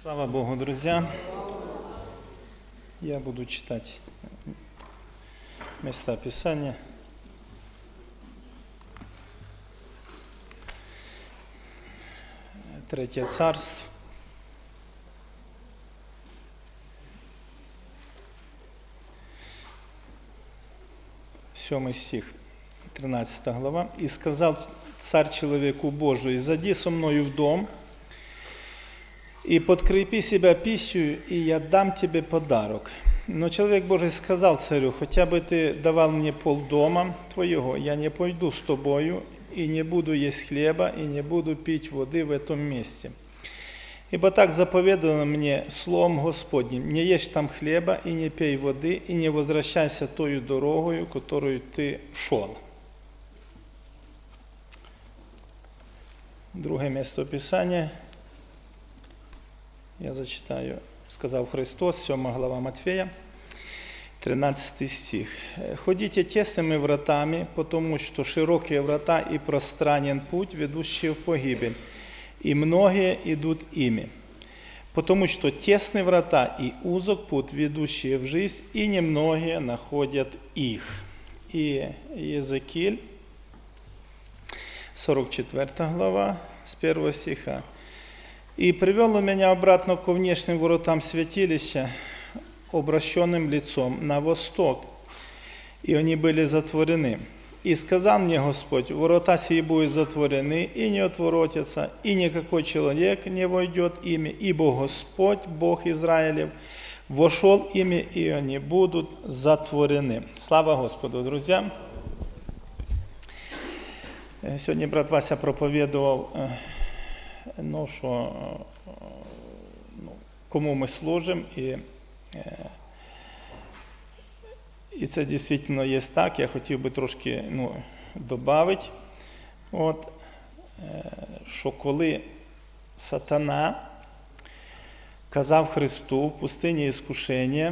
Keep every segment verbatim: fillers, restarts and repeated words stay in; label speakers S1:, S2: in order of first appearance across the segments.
S1: Слава Богу, друзья! Я буду читать места Писания. Третье царство. Сьомий стих, тринадцатая глава. «И сказал царь человеку Божию: зайди со мною в дом, и подкрепи себя пищей, и я дам тебе подарок. Но человек Божий сказал царю: хотя бы ты давал мне полдома твоего, я не пойду с тобою, и не буду есть хлеба, и не буду пить воды в этом месте. Ибо так заповедано мне словом Господним: не ешь там хлеба, и не пей воды, и не возвращайся тою дорогою, которую ты шел». Друге місце Писання. Я зачитаю, сказав Христос, сьома глава Матфея, тринадцатый стих. «Ходите тесными вратами, потому что широкие врата и пространен путь, ведущий в погибель, и многие идут ими. Потому что тесны врата и узок путь, ведущие в жизнь, и немногие находят их». И Иезекииль, сорок четвёртая глава, с первого стиха. «И привел он меня обратно ко внешним воротам святилища, обращенным лицом на восток, и они были затворены. И сказал мне Господь: ворота сии будут затворены, и не отворотятся, и никакой человек не войдет ими, ибо Господь, Бог Израилев, вошел ими, и они будут затворены». Слава Господу, друзья! Сьогодні брат Вася проповідував, ну, що, ну, кому ми служимо, і, і це дійсно є так. Я хотів би трошки, ну, додати, от, що коли сатана казав Христу в пустині іскушення,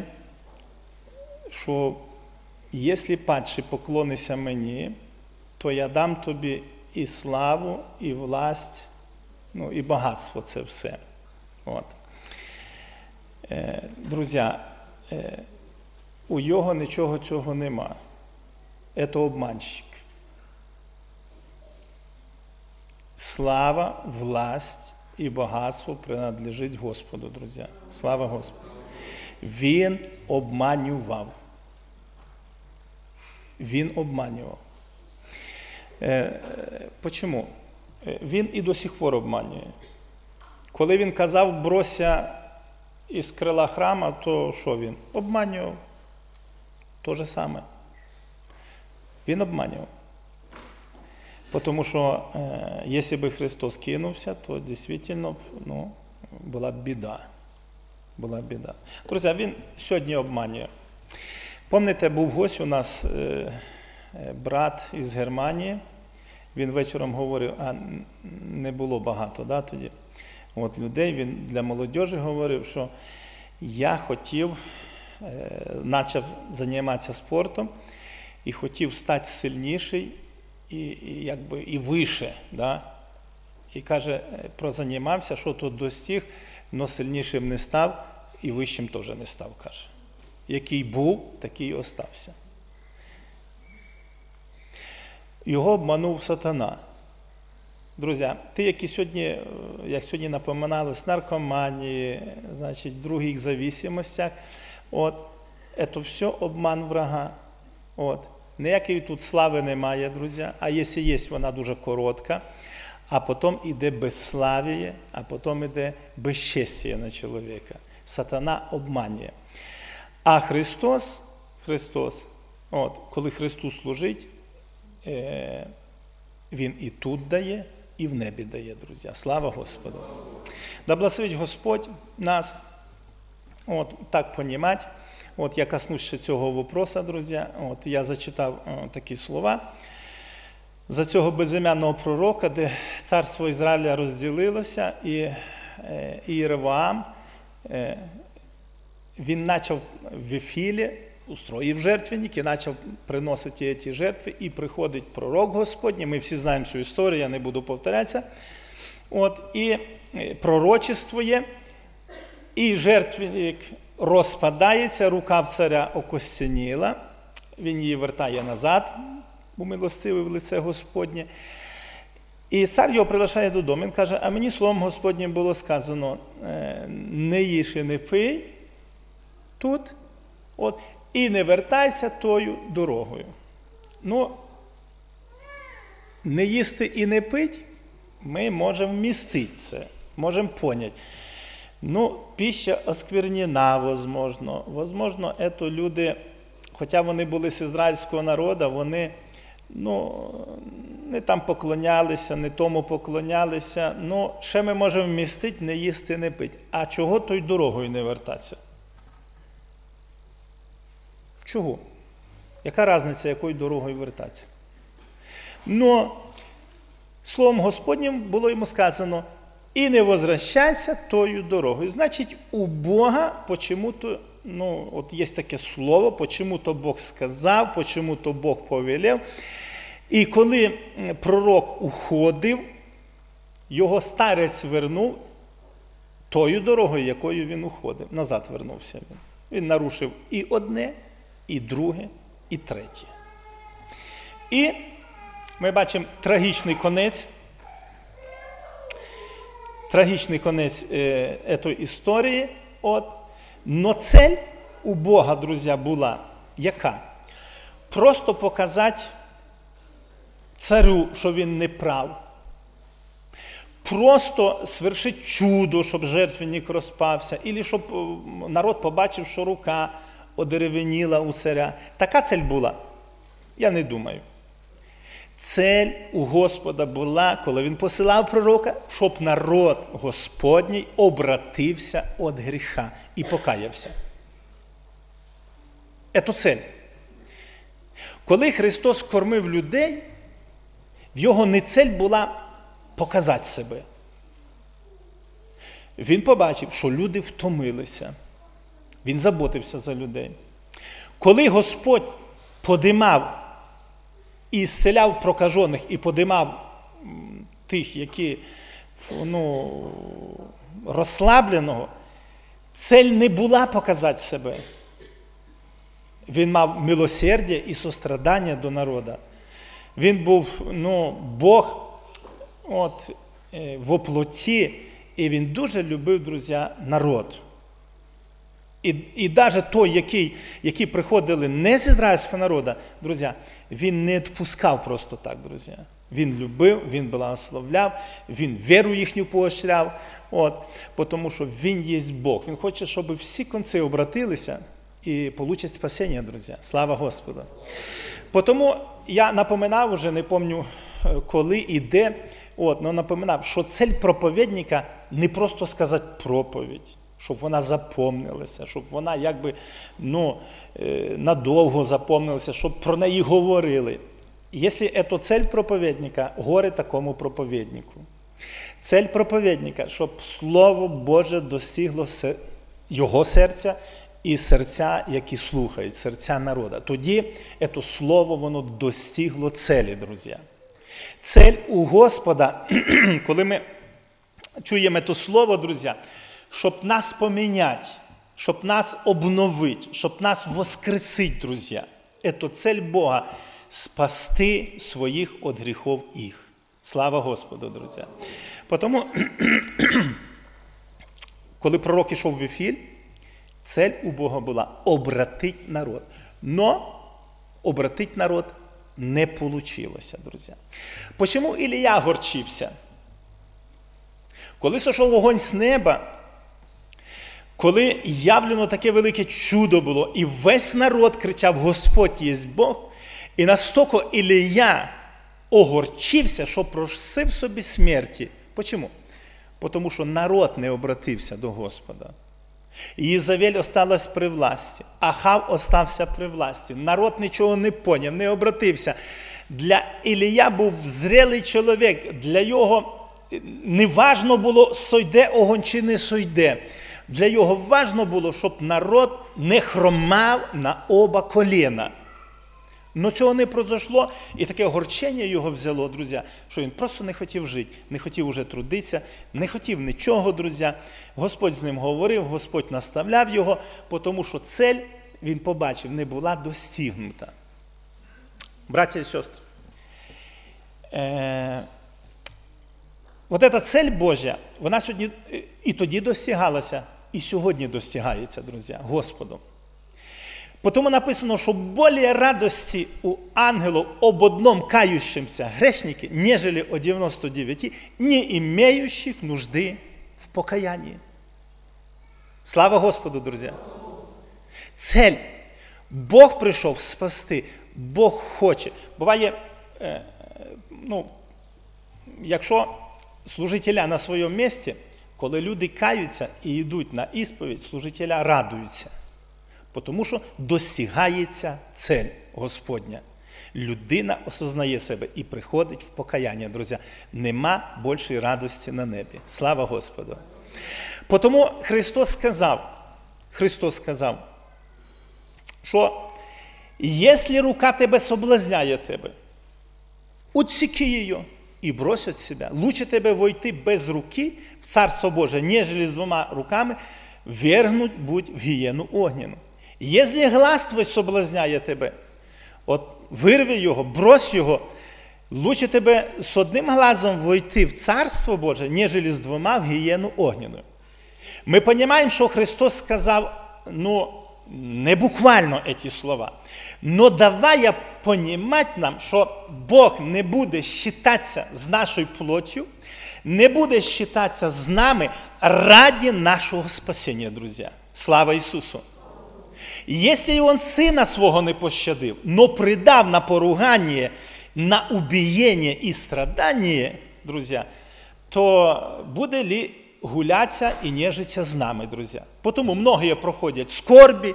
S1: що якщо падши поклонися мені, то я дам тобі і славу, і власть, ну, і багатство, це все. От. Е, друзі, е, у його нічого цього нема. Це обманщик. Слава, власть і багатство принадлежить Господу, друзі. Слава Господу. Він обманював. Він обманював. Е, почому? Він і до сих пор обманює. Коли він казав: брося із крила храма, то що він? Обманював. То же саме. Він обманював. Тому що, е, якщо б Христос кинувся, то дійсно, ну, була б біда. Була б біда. Друзі, він сьогодні обманює. Пам'ятаєте, був гость у нас, е, брат із Германії. Він вечором говорив, а не було багато, да, тоді, от, людей. Він для молодіжі говорив, що я хотів, е, почав займатися спортом і хотів стати сильніший і, і, якби, і вище. Да? І каже, прозанімався, що тут достиг, але сильнішим не став і вищим теж не став, каже. Який був, такий і остався. Його обманув сатана. Друзі, ті, які сьогодні, як сьогодні напоминали, з наркоманії, значить, в других зависимостях, от, це все обман врага. От. Ніякої тут слави немає, друзі, а якщо є, вона дуже коротка, а потім йде безславіє, а потім йде безчестя на чоловіка. Сатана обманює. А Христос, Христос, от, коли Христу служить, Він і тут дає, і в небі дає, друзі. Слава Господу! Да благословить Господь нас, от, так понімати. От, я коснусь ще цього вопроса, друзі. От, я зачитав о, такі слова. За цього безім'яного пророка, де царство Ізраїля розділилося, і е, Єровоам, е, він почав в Вифілі, устроїв жертвенник і почав приносити ці жертви, і приходить пророк Господній, ми всі знаємо цю історію, я не буду повторятися, от, і пророчествує, І жертвенник розпадається, рука в царя окостяніла, він її вертає назад, умилостивив в лице Господнє. І цар його приглашає додому. Він каже, а мені словом Господнім було сказано, не їж і не пий тут, от, і не вертайся тою дорогою. Ну, не їсти і не пить, ми можемо вмістити це, можемо поняти. Ну, пища осквернена, возможно. Возможно, это люди, хоча вони були з ізраїльського народу, вони, ну, не там поклонялися, не тому поклонялися. Ну, ще ми можемо вмістити, не їсти, не пити. А чого тою дорогою не вертатися? Чого? Яка різниця, якою дорогою вертатися? Ну, словом Господнім було йому сказано, і не возвращайся тою дорогою. Значить, у Бога почему-то, ну, от є таке слово, почему-то Бог сказав, почему-то Бог повелів. І коли пророк уходив, його старець вернув тою дорогою, якою він уходив. Назад вернувся він. Він нарушив і одне, і друге, і третє. І ми бачимо трагічний конець, трагічний конець е, цієї історії. От. Но цель у Бога, друзі, була яка? Просто показати царю, що він не прав. Просто свершити чудо, щоб жертвенник розпався, або щоб народ побачив, що рука одеревеніла у царя. Така цель була? Я не думаю. Цель у Господа була, коли він посилав пророка, щоб народ Господній обратився від гріха і покаявся. Це цель. Коли Христос кормив людей, в його не цель була показати себе. Він побачив, що люди втомилися. Він заботився за людей. Коли Господь подимав і зціляв прокажених, і подимав тих, які, ну, розслабленого, цель не була показати себе. Він мав милосердя і сострадання до народу. Він був, ну, Бог от, во плоті, і він дуже любив, друзі, народ. І, і навіть той, який, які приходили не з ізраїльського народу, друзі, він не відпускав просто так, друзі. Він любив, він благословляв, він віру їхню поощряв, от, тому що він є Бог. Він хоче, щоб всі конці обратилися і отримати спасіння, друзі. Слава Господу. Тому я напоминав уже, не пам'ятаю коли і де, от, но напоминав, що цель проповідника не просто сказати проповідь, щоб вона запомнилася, щоб вона якби, ну, надовго запомнилася, щоб про неї говорили. Якщо це цель проповідника, горе такому проповіднику. Цель проповідника, щоб Слово Боже достигло його серця і серця, які слухають, серця народу. Тоді це Слово, воно достигло целі, друзі. Цель у Господа, коли ми чуємо це Слово, друзі, щоб нас поміняти, щоб нас обновити, щоб нас воскресити, друзі. Це цель Бога – спасти своїх від гріхов їх. Слава Господу, друзі. Тому, коли пророк ішов в ефір, цель у Бога була – обратити народ. Но обратити народ не вийшло, друзі. Чому Ілія горчився? Коли сошов вогонь з неба, коли явлено таке велике чудо було, і весь народ кричав «Господь є Бог», і настільки Ілія огорчився, що просив собі смерті. Чому? Тому що народ не обратився до Господа. Єзавель осталась при власті, Ахав остався при власті. Народ нічого не поняв, не обратився. Для Ілія був зрілий чоловік, для його не важно було, сойде огонь чи не сойде. Для його важно було, щоб народ не хромав на оба коліна. Но цього не произошло, і таке огорчення його взяло, друзі, що він просто не хотів жити, не хотів уже трудитися, не хотів нічого, друзі. Господь з ним говорив, Господь наставляв його, тому що цель, він побачив, не була достигнута. Браття і сестри, е- от ця цель Божа, вона сьогодні і тоді досягалася, і сьогодні досягається, друзі, Господом. Потому написано, що більше радості у ангелів об одном кающемся грешнике, нежели о девяноста девяти, не имеющих нужди в покаянии. Слава Господу, друзі! Цель. Бог прийшов спасти, Бог хоче. Буває, е, ну, якщо служителя на своєму місці, коли люди каються і йдуть на ісповідь, служителя радуються. Тому що досягається цель Господня. Людина осознає себе і приходить в покаяння, друзі. Нема більшої радості на небі. Слава Господу. Тому Христос сказав, Христос сказав, що якщо рука тебе соблазняє тебе, отсеки її і брось від себе. Лучше тебе войти без руки в Царство Боже, нежели з двома руками вергнуть будь в гієну огняну. Якщо глаз твій соблазняє тебе, от вирви його, брось його, лучше тебе з одним глазом войти в Царство Боже, нежели з двома в гієну огняну. Ми розуміємо, що Христос сказав, ну, не буквально ці слова, но давай розуміти нам, що Бог не буде считатися з нашою плоттю, не буде считатися з нами ради нашого спасіння, друзі. Слава Ісусу! Если он сына свого не пощадив, но придав на поругание, на убиение и страдание, друзья, то буде ли гулятися і нежиться з нами, друзі? Потому многие проходять скорби,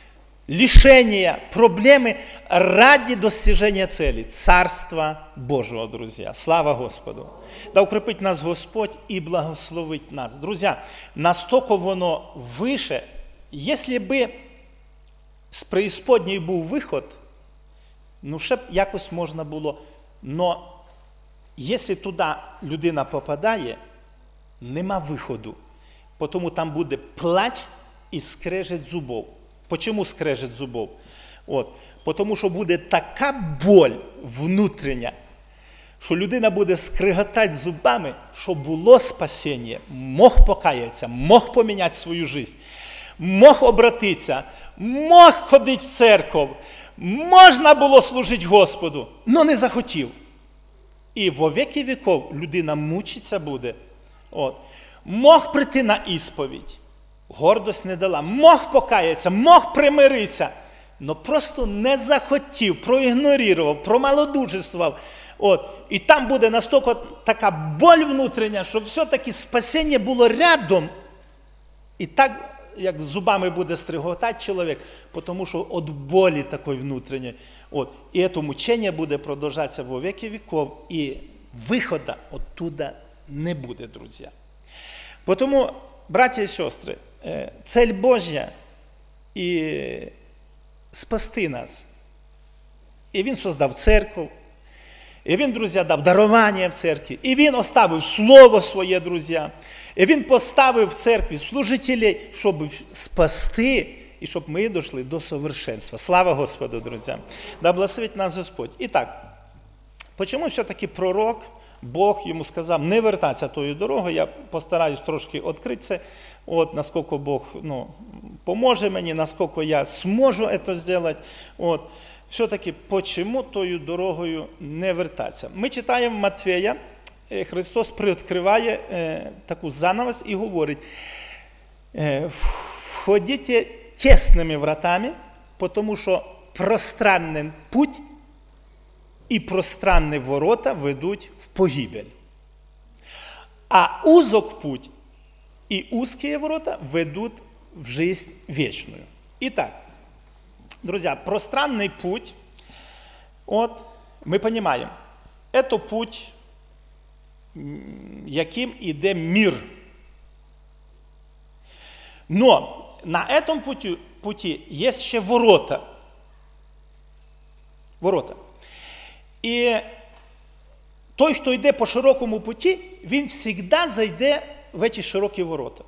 S1: лишения, проблеми ради достижения цели Царства Божого, друзья. Слава Господу! Да укрепить нас Господь и благословить нас. Друзья, настолько воно выше, если бы з преісподньої був виход, ну ще б якось можна було. Но якщо туди людина попадає, нема виходу. Тому там буде плач і скрежет зубов. Чому скрежет зубов? От. Тому що буде така боль внутрішня, що людина буде скриготати зубами, що було спасіння, мог покаятися, мог поміняти свою життя, мог обратитися, мог ходити в церкву, можна було служити Господу, але не захотів. І во віки віков людина мучиться буде. От. Мог прийти на ісповідь, гордость не дала, мог покаятися, мог примиритися, але просто не захотів, проігнорував, промалодушествував. От. І там буде настільки така боль внутрішня, що все-таки спасіння було рядом. І так, як зубами буде стриготати чоловік, тому що від болі такої внутрішньої. От. І це мучення буде продовжатися во віки віков, і виходу оттуда не буде, друзі. Тому, браті і сестри, цель Божя і спасти нас. І Він создав церкву, і Він, друзі, дав дарування в церкві, і Він оставив Слово Своє, друзі, і Він поставив в церкві служителей, щоб спасти, і щоб ми дійшли до совершенства. Слава Господу, друзі! Да благословить нас Господь. І так, чому все-таки пророк, Бог йому сказав не вертатися тою дорогою? Я постараюсь трошки відкрити це, от, наскільки Бог ну, поможе мені, наскільки я зможу це зробити. От. Все-таки, чому тою дорогою не вертатися? Ми читаємо Матфея, Христос приоткриває е, таку занавес і говорить, е, входите тесними вратами, тому що пространний путь і пространні ворота ведуть в погибель. А узок путь і узкі ворота ведуть в жизнь вечную. Итак, друзья, пространный путь, вот, мы понимаем, это путь, яким іде мир. Но на этом пути, пути есть ще ворота. Ворота. І той, хто йде по широкому путі, він завжди зайде в ці широкі ворота.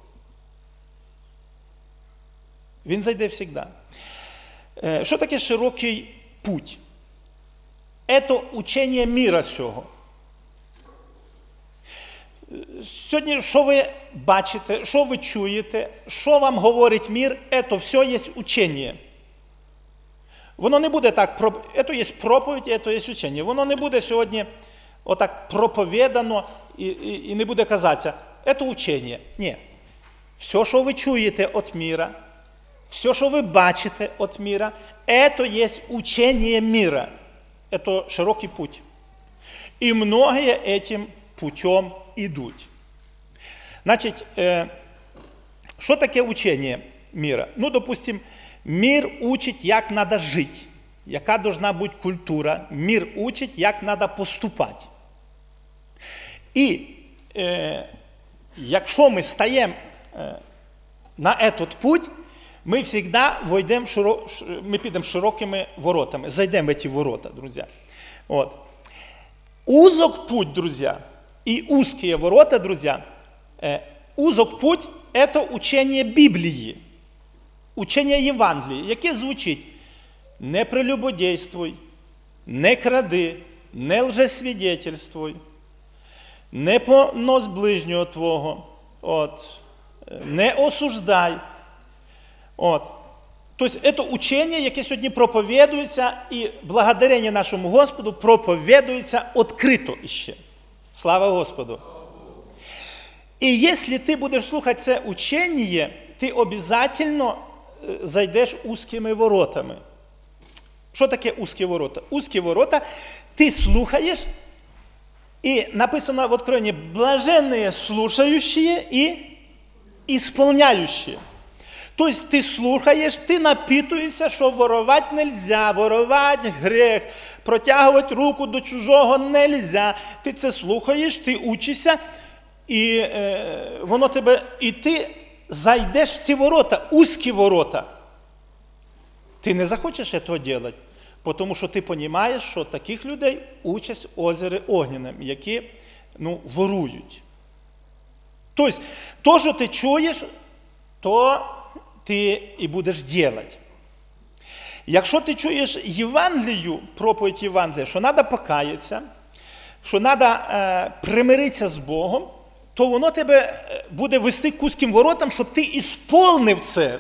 S1: Він зайде завжди. Що таке широкий путь? Це учення міра сього. Сьогодні, що ви бачите, що ви чуєте, що вам говорить мір, це все є учення. Воно не буде так, це є проповідь, це є учення. Воно не буде сьогодні отак проповідано і, і, і не буде казатися, це учення. Ні. Все, що ви чуєте від міра, все, що ви бачите від міра, це є учення міра. Це широкий путь. І многие этим путем идут. Значить, що таке учення міра? Ну, допустим, мір учить, як треба жити, яка должна бути культура. Мір учить, як треба поступати. І е, якщо ми стаємо е, на этот путь, ми завжди войдемо, ми підемо широкими воротами, зайдемо в ці ворота, друзі. От. Узок путь, друзья, и узкие ворота, друзья, э, узок путь – это учение Библии, учение Євангелії, яке звучить: не прелюбодействуй, не кради, не лжесвідетельствуй, не понос ближнього твого, от, не осуждай. От. Тобто, це учення, яке сьогодні проповідується, і благодарення нашому Господу проповідується відкрито іще. Слава Господу! І якщо ти будеш слухати це учення, ти обов'язково зайдеш узкими воротами. Що таке узкі ворота? Узкі ворота ти слухаєш, і написано в Откровении: блаженные слушающие и исполняющие. Тобто ти слухаєш, ти напитуєшся, що воровати не можна, воровати гріх, протягувати руку до чужого не можна. Ти це слухаєш, ти учишся, і е, воно тебе, і ти зайдеш в ці ворота, узкі ворота. Ти не захочеш цього робити, тому що ти розумієш, що таких людей участь в озері Огненному, які, ну, ворують. Тобто, то, що ти чуєш, то ти і будеш робити. Якщо ти чуєш Євангелію, проповідь Євангелія, що треба покаятися, що треба е, примиритися з Богом, то воно тебе буде вести к узким воротам, щоб ти ісполнив це.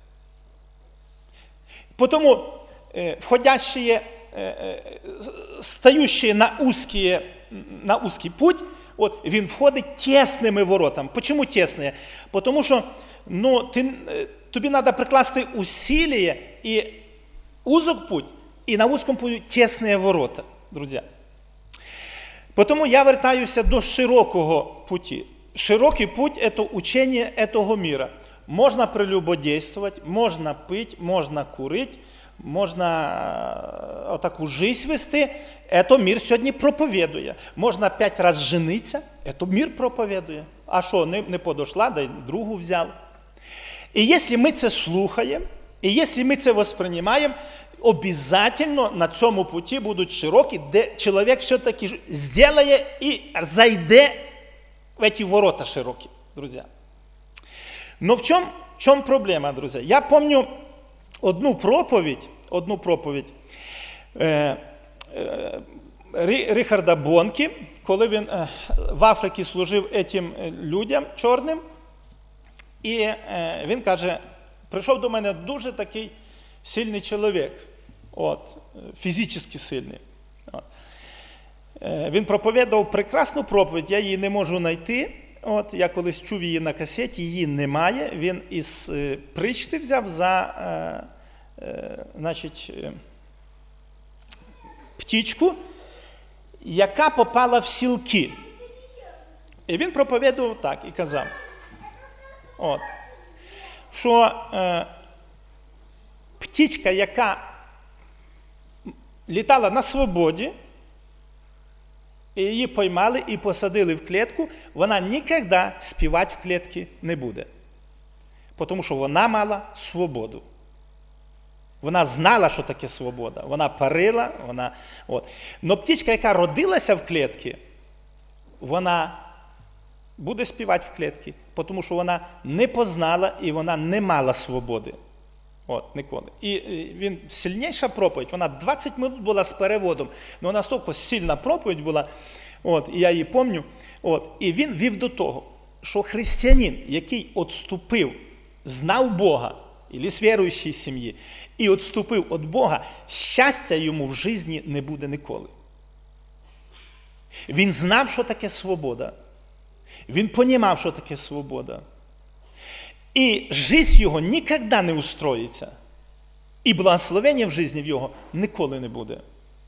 S1: Потому е, входящие, е, е, стающие на узкий, на узкий путь, от, він входить тісними воротами. Чому тісні? Тому що, ну, ти, тобі треба прикласти усилля, і узок путь, і на узкому путі тісні ворота, друзі. Тому я вертаюся до широкого путі. Широкий путь – це учення этого мира. Можна прелюбодействовать, можна пити, можна курити, можна отаку жизнь вести. Це мир сьогодні проповідує. Можна п'ять разів жениться, це мир проповідує. А що, не, не подошла, да й другу взяв. І якщо ми це слухаємо, і якщо ми це восприймаємо, обов'язково на цьому путі будуть широкі, де чоловік все-таки зробить і зайде в ці ворота широкі, друзі. Но в чому, в чому проблема, друзі? Я пам'ятаю одну проповідь, одну проповідь е, е, Ріхарда Бонкі, коли він е, в Африці служив цим людям чорним, і е, він каже: прийшов до мене дуже такий сильний чоловік, от, фізично сильний. От. Е, він проповідав прекрасну проповідь, я її не можу знайти. От, я колись чув її на касеті, її немає. Він із е, причти взяв за е, е, значить, е, птічку, яка попала в сілки. І він проповідував так і казав, от, що е, птічка, яка літала на свободі, і її поймали і посадили в клітку, вона ніколи співати в клітці не буде. Тому що вона мала свободу. Вона знала, що таке свобода. Вона парила, вона... От. Но птичка, яка родилася в клітці, вона буде співати в клітці, тому що вона не познала і вона не мала свободи. От, ніколи. І він сильніша проповідь, вона двадцять минут була з переводом, але настільки сильна проповідь була, от, і я її пам'ятаю, от, і він вів до того, що християнин, який відступив, знав Бога, або з віруючої сім'ї, і відступив від Бога, щастя йому в житті не буде ніколи. Він знав, що таке свобода. Він розумів, що таке свобода. І життя його ніколи не устроїться. І благословення в житті в його ніколи не буде.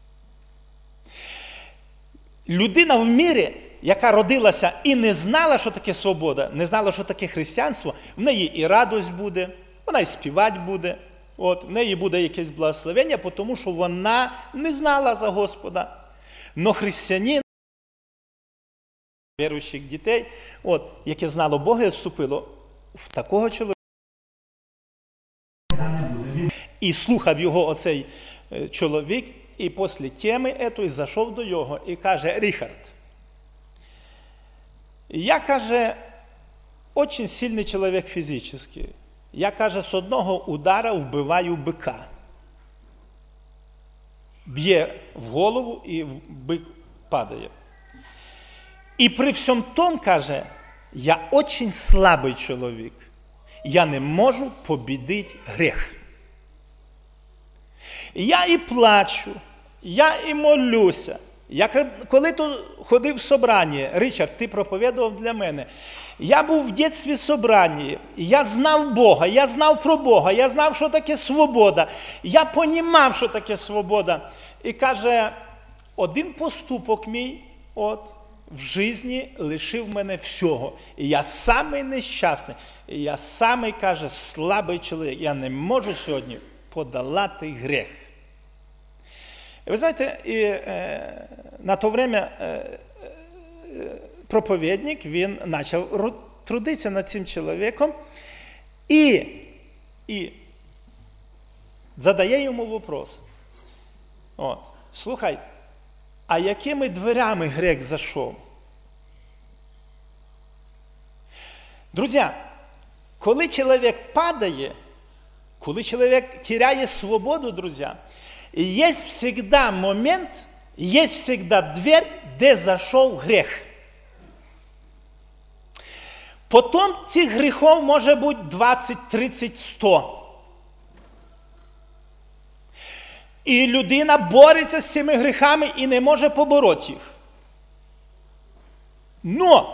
S1: Людина в мірі, яка родилася і не знала, що таке свобода, не знала, що таке християнство, в неї і радость буде, вона і співати буде, от, в неї буде якесь благословення, тому що вона не знала за Господа. Но християнин, віруючих дітей, от, яке знало Бога і відступило, в такого чоловіка і слухав його оцей чоловік, і після теми етої зайшов до його і каже: Ріхард, я, каже, дуже сильний чоловік фізично. Я, каже, з одного удара вбиваю бика. Б'є в голову і бик падає. І при всьому тому, каже, я дуже слабий чоловік. Я не можу побідити гріх. Я і плачу, я і молюся. Я коли тут ходив в собрання, Ричард, ти проповідував для мене, я був в дитинстві в собранні, я знав Бога, я знав про Бога, я знав, що таке свобода, я понімав, що таке свобода. І каже, один поступок мій, от, в житті лишив мене всього. І я самий нещасний, і я самий, каже, слабий чоловік. Я не можу сьогодні подолати гріх. Ви знаєте, і, е, на то время е, е, проповідник, він почав трудитися над цим чоловіком і, і задає йому вопрос. От, слухай, а якими дверями гріх зайшов? Друзі, коли чоловік падає, коли чоловік теряє свободу, друзі, є завжди момент, є завжди двері, де зайшов гріх. Потім цих гріхів може бути двадцять, тридцять, сто. І людина бореться з цими гріхами і не може побороти їх. Но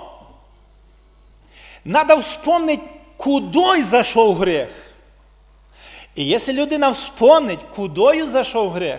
S1: треба вспомнити, куди зайшов гріх. І якщо людина вспомнить, куди зайшов гріх,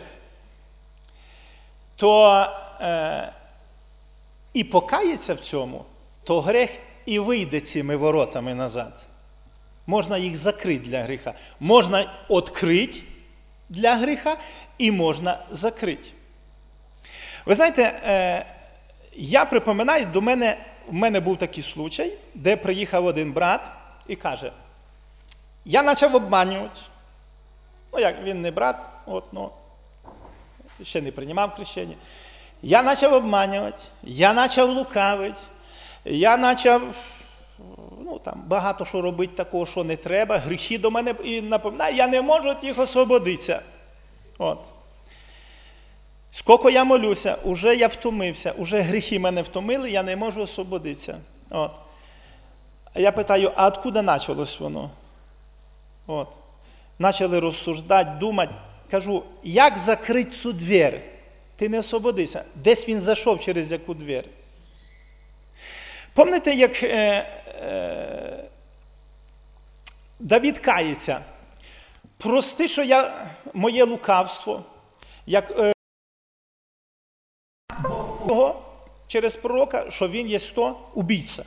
S1: то е, і покається в цьому, то гріх і вийде цими воротами назад. Можна їх закрити для гріха. Можна відкрити для гріха і можна закрити. Ви знаєте, е, я припоминаю, до мене, в мене був такий случай, де приїхав один брат і каже, я почав обманювати. Ну, як він не брат, от, ну, ще не приймав хрещення. Я почав обманювати, я почав лукавити, я почав, ну, там, багато що робити такого, що не треба, гріхи до мене і напоминаю, я не можу від їх освободитися. От. Скільки я молюся, уже я втомився, уже гріхи мене втомили, я не можу освободитися. От. А я питаю, а откуда почалось воно? От. Почали розсуждати, думати. Кажу, як закрити цю двері? Ти не освободися. Десь він зайшов через яку двері. Пам'ятаєте, як е, е, Давид кається? Прости, що я, моє лукавство, як е, Бога через пророка, що він є хто? Убійця.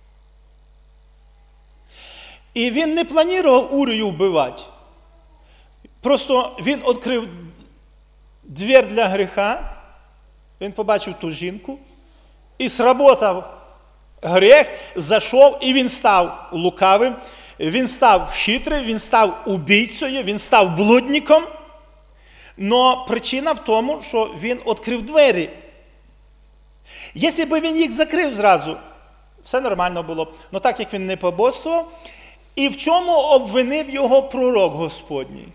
S1: І він не планував Урію вбивати. Просто він відкрив двір для гріха, він побачив ту жінку, і сработав гріх, зайшов, і він став лукавим. Він став хитрий, він став убійцею, він став блудником. Но причина в тому, що він відкрив двері. Якщо б він їх закрив зразу, все нормально було б. Но так як він не побожствував, і в чому обвинив його пророк Господній?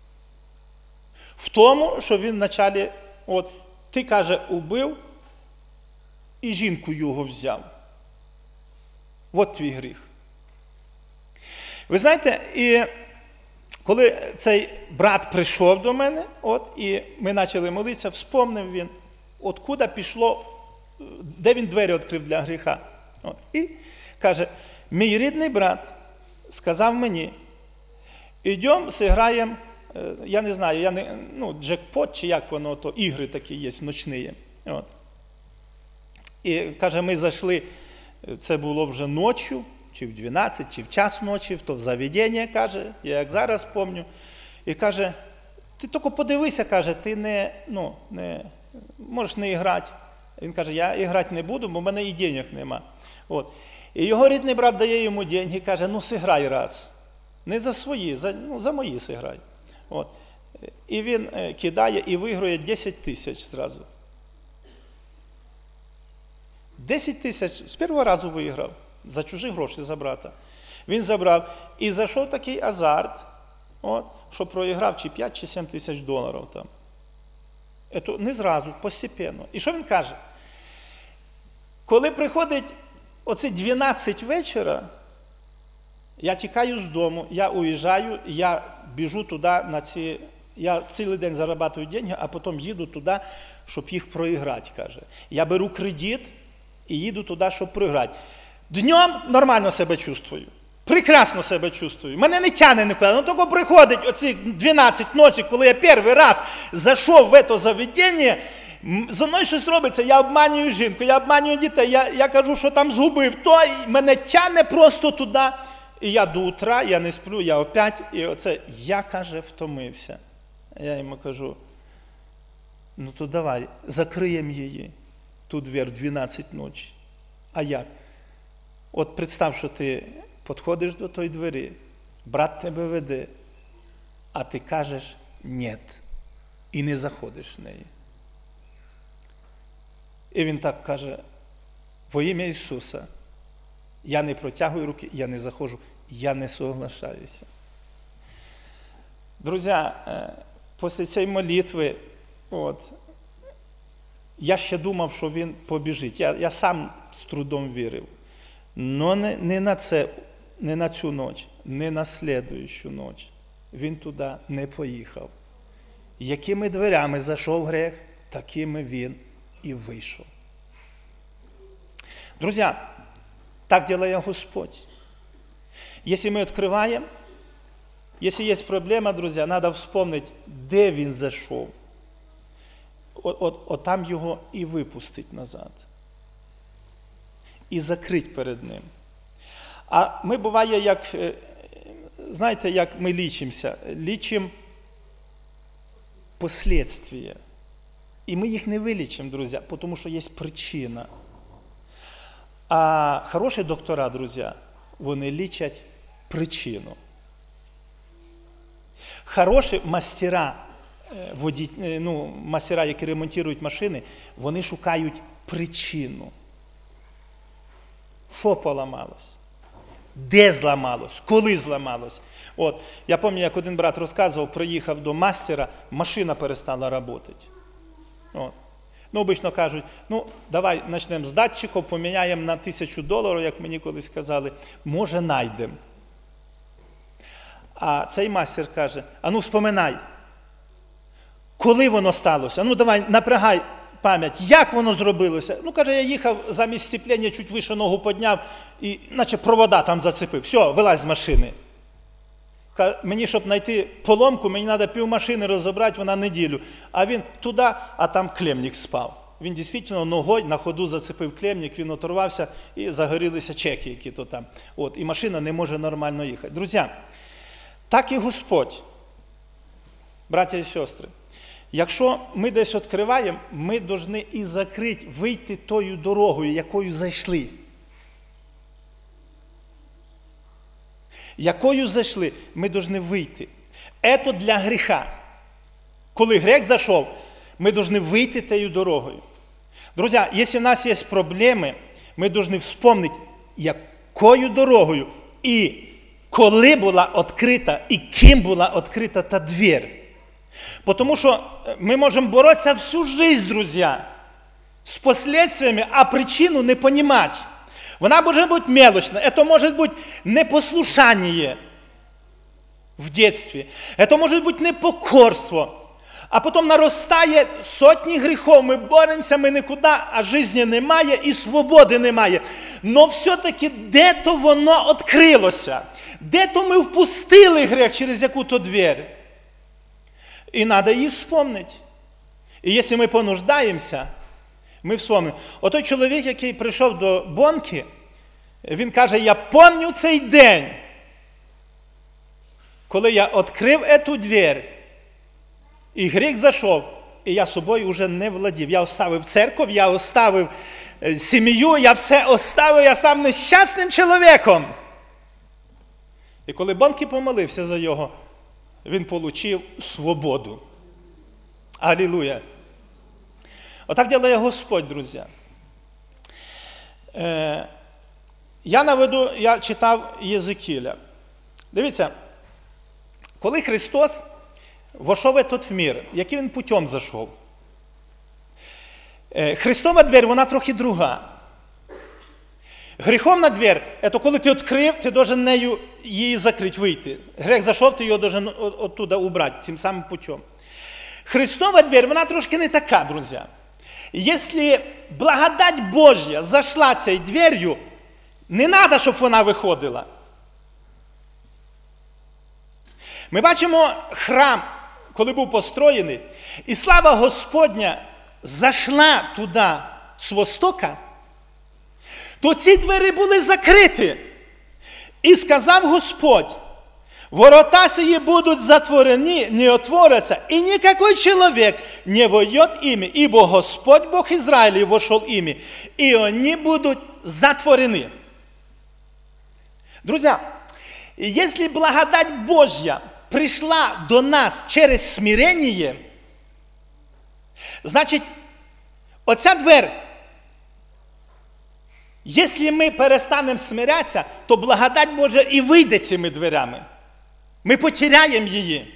S1: В тому, що він вначалі, от, ти, каже, убив, і жінку його взяв. От твій гріх. Ви знаєте, і коли цей брат прийшов до мене, от, і ми почали молитися, вспомнив він, откуда пішло, де він двері відкрив для гріха. От, і каже, мій рідний брат сказав мені, ідемо, зіграємо, я не знаю, я не, ну, джекпот, чи як воно, то ігри такі є, ночні. От. І, каже, ми зайшли, це було вже ночі, чи в дванадцять, чи в час ночі, в то заведення, каже, я як зараз пам'ятаю. І каже, ти тільки подивися, каже, ти не, ну, не, можеш не грати. Він каже, я грати не буду, бо в мене і денег нема. От. І його рідний брат дає йому деньги, каже, ну зіграй раз. Не за свої, за, ну, за мої зіграй. От. І він е, кидає і виграє десять тисяч зразу. десять тисяч з першого разу виграв. За чужі гроші за брата. Він забрав і зайшов такий азарт, от, що проіграв чи п'ять, чи сім тисяч доларів там. Це не зразу, постепенно. І що він каже? Коли приходить оці дванадцять вечора, я тікаю з дому, я уїжджаю, я біжу туди на ці, я цілий день заробляю гроші, а потім їду туди, щоб їх проіграти, каже. Я беру кредит і їду туди, щоб проіграти. Днем нормально себе чувствую. Прекрасно себе чувствую. Мене не тягне нікуди. Ну, тільки приходить оці дванадцять ночі, коли я перший раз зайшов в це заведення, зі мною щось робиться, я обманюю жінку, я обманюю дітей, я, я кажу, що там згубив, то і мене тягне просто туди. І я до утра, я не сплю, я опять, і оце, я, каже, втомився. Я йому кажу, ну то давай, закриємо її, ту двір, дванадцять ночі. А як? От представ, що ти підходиш до тої двері, брат тебе веде, а ти кажеш «ні» і не заходиш в неї. І він так каже, во ім'я Ісуса, я не протягую руки, я не заходжу, я не соглашаюся. Друзі, після цієї молитви, от, я ще думав, що він побіжить. Я, я сам з трудом вірив. Но не, не, на це, не на цю ніч, не на слідуючу ніч. Він туди не поїхав. Якими дверями зайшов гріх, такими він і вийшов. Друзі, так робить Господь. Якщо ми відкриваємо, якщо є проблема, друзі, треба вспомнити, де він зайшов. От, от, от там його і випустить назад. І закрить перед ним. А ми буває, як, знаєте, як ми лічимося, лічимо послідствия. І ми їх не вилічимо, друзі, тому що є причина. А хороші доктора, друзі, вони лічать причину. Хороші мастера, водій, ну, мастера, які ремонтують машини, вони шукають причину. Що поламалось? Де зламалось? Коли зламалось? От, я пам'ятаю, як один брат розказував, приїхав до мастера, машина перестала працювати. От. Ну, обично кажуть, ну, давай почнемо з датчиків, поміняємо на тисячу доларів, як мені колись казали, може, знайдемо. А цей мастер каже, а ну, вспоминай, коли воно сталося? Ну, давай, напрягай пам'ять, як воно зробилося? Ну, каже, я їхав, замість сцеплення чуть вище ногу підняв, і наче провода там зацепив. Все, вилазь з машини. Мені, щоб знайти поломку, мені треба пів машини розібрати, вона неділю. А він туди, а там клемник спав. Він дійсно ногою на ходу зацепив клемник, він оторвався і загорілися чеки, які то там. От, і машина не може нормально їхати. Друзі, так і Господь, браття і сестри, якщо ми десь відкриваємо, ми повинні і закрити, вийти тою дорогою, якою зайшли. якою зайшли, ми повинні вийти. Це для гріха. Коли грех зайшов, ми повинні вийти тією дорогою. Друзі, якщо в нас є проблеми, ми повинні вспомнити, якою дорогою і коли була відкрита, і ким була відкрита та двір. Тому що ми можемо боротися всю життя, друзі, з последствиями, а причину не розуміти. Вона може бути мелочна, це може бути непослушання в дитинстві, це може бути непокорство. А потім наростає сотні гріхів, ми боремося, ми нікуди, а життя немає і свободи немає. Но все-таки де-то воно відкрилося, де-то ми впустили гріх через яку-то двері. І треба її вспомнити. І якщо ми понуждаємося, ми вспомнимо. Отой чоловік, який прийшов до Бонки, він каже, я пам'ятаю цей день, коли я відкрив цю двері, і гріх зайшов, і я собою вже не владів. Я оставив церкву, я оставив сім'ю, я все оставив, я сам нещасним чоловіком. І коли Бонки помолився за його, він отримав свободу. Алілуя. Отак ділає Господь, друзі. Е, я наведу, я читав Єзекіля. Дивіться, коли Христос вошов в этот мир, яким він путем зайшов. Е, Христова двері, вона трохи друга. Гріховна двір, це коли ти відкрив, ти должен нею її закрити, вийти. Грех зайшов, ти його должен оттуда убрати, цим самим путем. Христова двір, вона трошки не така, друзі. Якщо благодать Божя зайшла цією двер'ю, не треба, щоб вона виходила. Ми бачимо храм, коли був построєний, і слава Господня зайшла туди з востока, то ці двері були закриті. І сказав Господь, ворота сії будуть затворені, не отворяться, и никакой человек не войдет ими, ибо Господь Бог Израиля вошел ими, и они будут затворены. Друзья, если благодать Божья пришла до нас через смирение, значит, оця двері, якщо ми перестанемо смирятися, то благодать Божа і вийде цими дверями. Ми потеряємо її.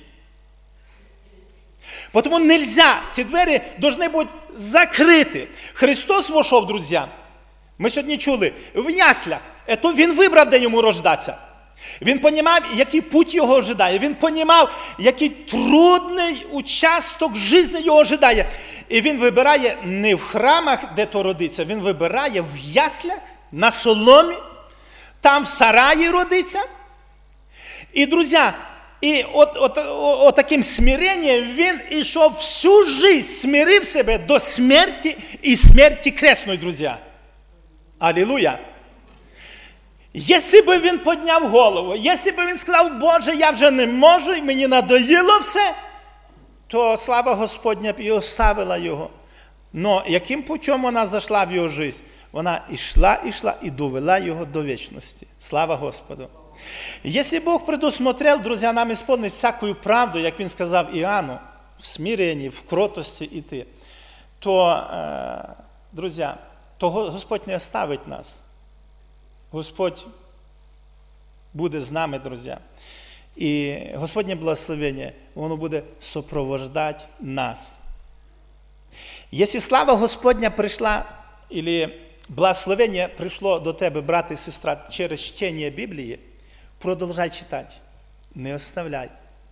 S1: Тому нельзя, ці двері повинні бути закриті. Христос вошов, друзі, ми сьогодні чули, в яслях. Ето він вибрав, де йому рождатися. Він розумів, який путь його ожидає. Він розумів, який трудний участок життя його ожидає. І він вибирає не в храмах, де то родиться, він вибирає в яслях, на соломі, там в сараї родиться. І, друзі, і от, от, от, от таким смиренням він ішов всю життя, смирив себе до смерті і смерті кресної, друзі. Алілуя! Якщо б він підняв голову, якщо б він сказав, Боже, я вже не можу, і мені надоїло все, то слава Господня б і оставила його. Но яким путем вона зайшла в його життя? Вона йшла, йшла і довела його до вічності. Слава Господу. Якщо Бог предусмотрел, друзі, нам ісполнить всякую правду, як він сказав Іоанну, в смиренні, в кротості іти, то, друзі, то Господь не оставить нас. Господь буде з нами, друзі. І Господнє благословення, воно буде супровождати нас. Якщо слава Господня прийшла, або благословення прийшло до тебе, брат і сестра, через чтення Біблії, продовжай читати, не оставляй.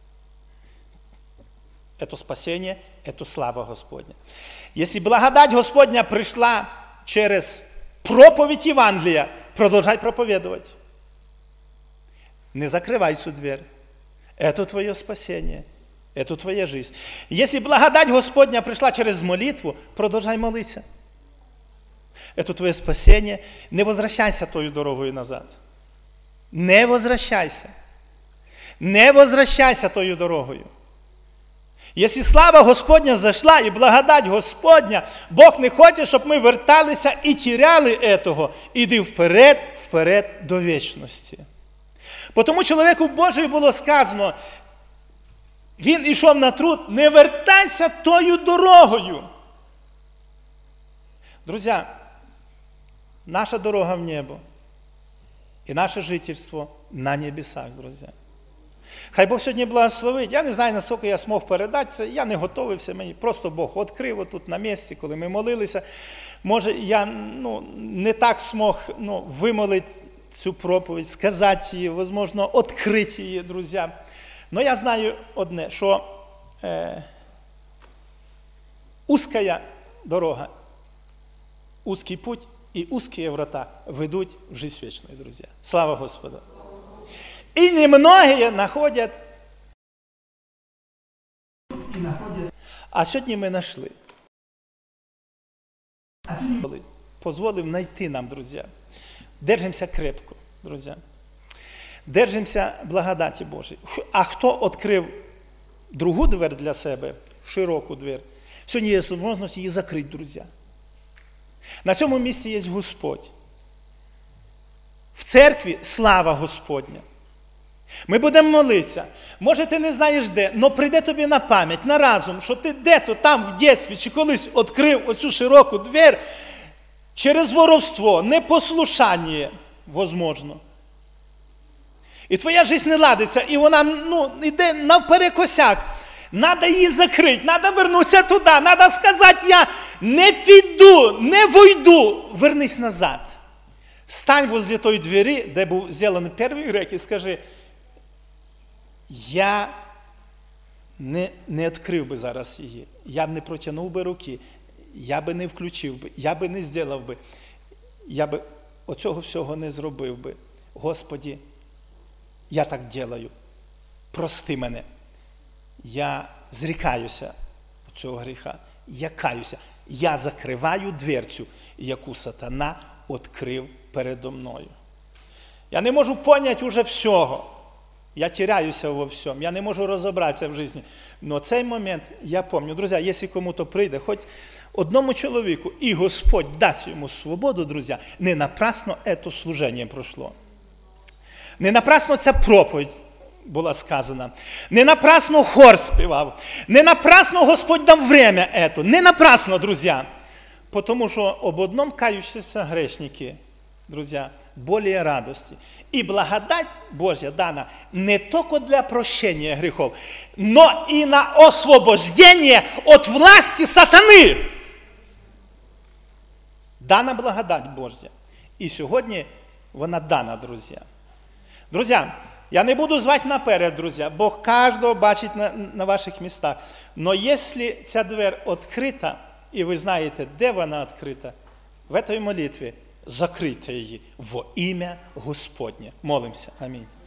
S1: Это спасение, это слава Господня. Если благодать Господня пришла через проповедь Евангелия, продолжай проповедовать. Не закрывай эту дверь. Это твое спасение, это твоя жизнь. Если благодать Господня пришла через молитву, продолжай молиться. Это твое спасение. Не возвращайся тою дорогою назад. Не возвращайся. Не возвращайся тою дорогою. Якщо слава Господня зайшла і благодать Господня, Бог не хоче, щоб ми верталися і теряли этого. Іди вперед, вперед до вічності. Тому чоловіку Божию було сказано, він ішов на труд, не вертайся тою дорогою. Друзі, наша дорога в небо і наше жительство на небесах, друзі. Хай Бог сьогодні благословить. Я не знаю, наскільки я змог передати це, я не готовився, мені просто Бог відкрив отут на місці, коли ми молилися. Може, я ну, не так змог ну, вимолити цю проповідь, сказати її, можливо, відкрити її, друзі. Але я знаю одне, що е, узка дорога, узкий путь і узкі врата ведуть в жизнь вічну, друзі. Слава Господу! И немногие находят, и находят. А сьогодні ми знайшли. А сьогодні позволив знайти нам, друзі. Держимося крепко, друзі. Держимося благодаті Божої. А хто відкрив другу двері для себе, широку двері, сьогодні є можливість її закрити, друзі. На цьому місці є Господь. В церкві слава Господня. Ми будемо молитися. Може, ти не знаєш де, але прийде тобі на пам'ять, на разум, що ти де-то там в дитинстві чи колись відкрив оцю широку двір через воровство, непослушання, можливо. І твоя життя не ладиться, і вона ну, йде навперекосяк. Треба її закрити, треба вернутися туди, треба сказати, я не піду, не войду, вернись назад. Стань возле той двері, де був зроблений перший гріх, і скажи, я не, не відкрив би зараз її, я б не протягнув би руки, я би не включив би, я би не зробив би, я би оцього всього не зробив би. Господи, я так роблю, прости мене. Я зрікаюся від цього гріха, я каюся, я закриваю дверцю, яку сатана відкрив передо мною. Я не можу поняти уже всього. Я теряюся во всьому. Я не можу розібратися в житті. Но цей момент я пам'ятаю. Друзі, якщо кому-то прийде, хоч одному чоловіку, і Господь дасть йому свободу, друзі, не напрасно це служення пройшло. Не напрасно ця проповідь була сказана. Не напрасно хор співав. Не напрасно Господь дав время это. Не напрасно, друзі. Потому що об одном кающиеся грешники, друзі, более радости. И благодать Божья дана не только для прощения грехов, но и на освобождение от власти сатаны. Дана благодать Божья. І сьогодні вона дана, друзі. Друзі, я не буду звати наперед, друзі, бо кожного бачить на, на ваших містах. Но якщо ця двер відкрита, і ви знаєте, де вона відкрита, в цій молитві закрийте її во ім'я Господнє. Молимося. Амінь.